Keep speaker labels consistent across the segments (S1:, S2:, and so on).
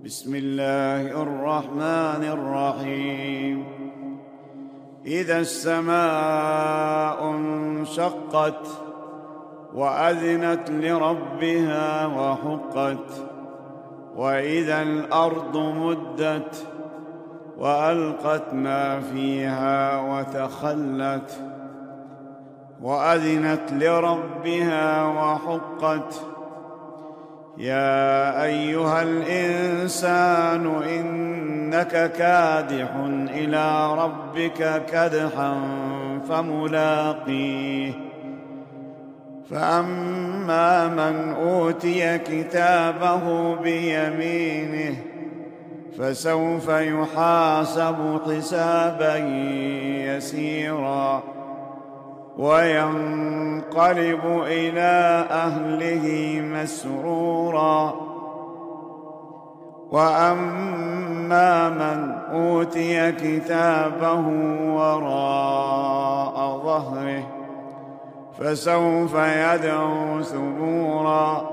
S1: بسم الله الرحمن الرحيم. إذا السماء انشقت وأذنت لربها وحقت، وإذا الأرض مدت وألقت ما فيها وتخلت، وأذنت لربها وحقت. يا أيها الإنسان إنك كادح إلى ربك كدحا فملاقيه. فأما من أوتي كتابه بيمينه فسوف يحاسب حسابا يسيرا وينقلب إلى أهله مسرورا. وأما من أوتي كتابه وراء ظهره فسوف يدعو ثبورا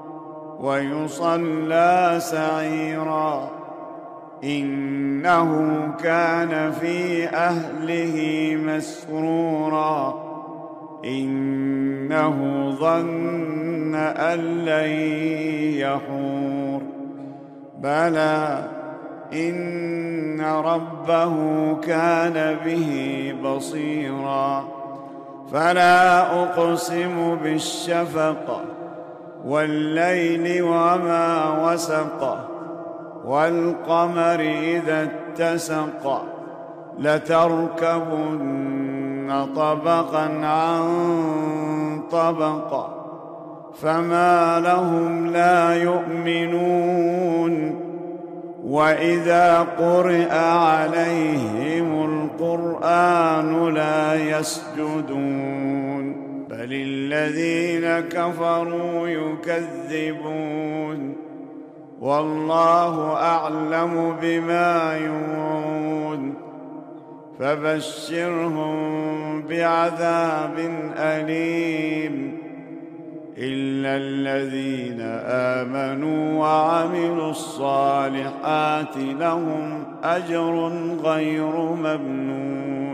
S1: ويصلى سعيرا، إنه كان في أهله مسرورا، إنه ظن أن لن يحور. بلى إن ربه كان به بصيرا. فلا أقسم بالشفق والليل وما وسق، والقمر إذا اتسق، لتركبن طبقا عن طبق، فما لهم لا يؤمنون. وإذا قرئ عليهم القرآن لا يسجدون، بل الذين كفروا يكذبون، والله أعلم بما يوعون. فبشرهم بعذاب أليم إلا الذين آمنوا وعملوا الصالحات لهم أجر غير ممنون.